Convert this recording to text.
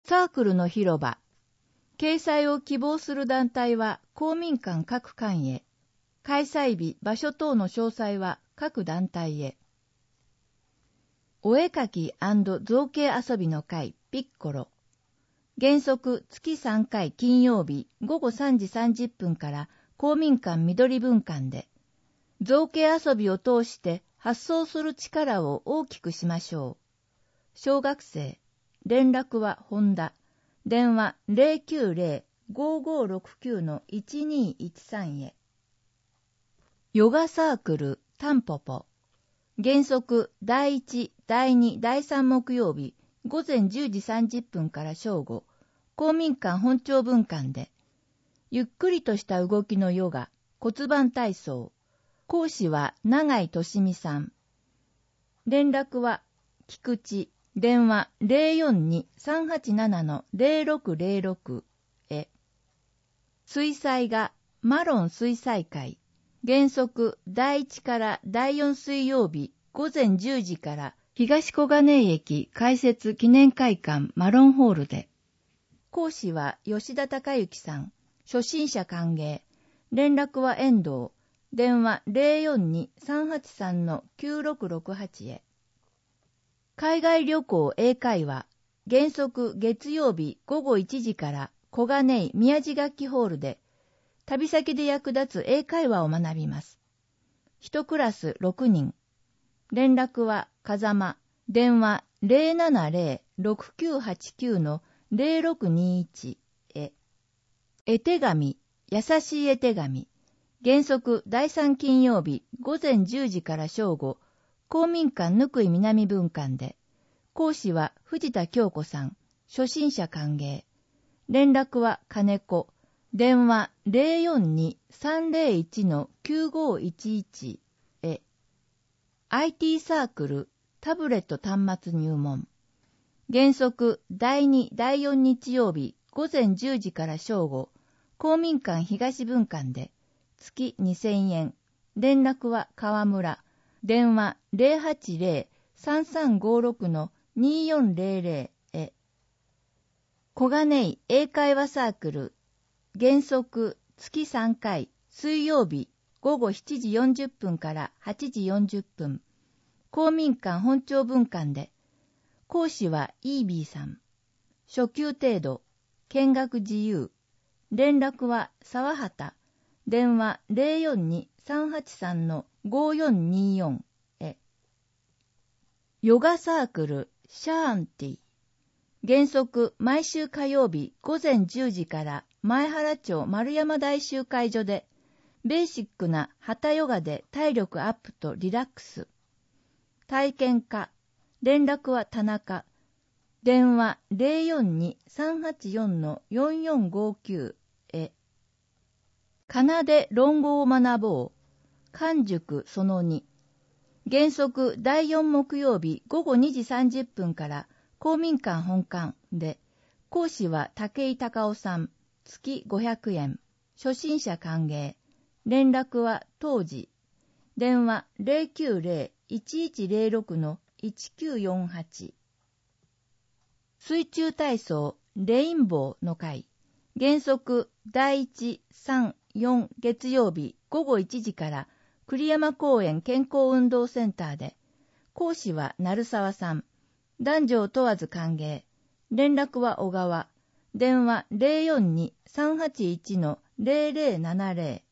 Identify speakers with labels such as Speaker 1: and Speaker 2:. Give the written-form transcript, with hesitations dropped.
Speaker 1: サークルの広場。掲載を希望する団体は公民館各館へ。開催日、場所等の詳細は各団体へ。お絵かき&造形遊びの会ピッコロ。原則月3回金曜日午後3時30分から公民館緑分館で、造形遊びを通して発想する力を大きくしましょう。小学生、連絡は本田。電話 090-5569-1213 へ。ヨガサークルタンポポ。原則第1、第2、第3木曜日午前10時30分から正午、公民館本庁分館で、ゆっくりとした動きのヨガ、骨盤体操。講師は永井俊美さん。連絡は菊池。電話 042-387-0606 へ。水彩画マロン水彩会。原則第1から第4水曜日午前10時から東小金井駅開設記念会館マロンホールで。講師は吉田孝之さん。初心者歓迎。連絡は遠藤。電話 042-383-9668 へ。海外旅行英会話。原則月曜日午後1時から小金井宮地楽器ホールで、旅先で役立つ英会話を学びます。1クラス6人。連絡は風間。電話 070-6989-0621 へ。絵手紙、優しい絵手紙。原則第3金曜日午前10時から正午、公民館ぬくい南分館で。講師は藤田京子さん。初心者歓迎。連絡は金子。電話 042-301-9511 へ。IT サークルタブレット端末入門。原則第2、第4日曜日午前10時から正午、公民館東分館で、月2000円。連絡は川村。電話 080-3356-2400 へ。小金井英会話サークル。原則月3回、水曜日午後7時40分から8時40分、公民館本庁分館で。講師はイービーさん。初級程度、見学自由。連絡は沢畑。電話 042-383-5424 へ。ヨガサークルシャーンティ。原則毎週火曜日午前10時から前原町丸山大集会所で、ベーシックなハタヨガで体力アップとリラックス。体験家。連絡は田中。電話 042-384-4459 へ。かなで論語を学ぼう。漢塾その2。原則第4木曜日午後2時30分から公民館本館で、講師は武井隆夫さん。月500円。初心者歓迎。連絡は当時。電話 090-1106-1948。水中体操レインボーの会。原則第1、3、4月曜日午後1時から栗山公園健康運動センターで。講師は鳴沢さん。男女を問わず歓迎。連絡は小川。電話 042-381-0070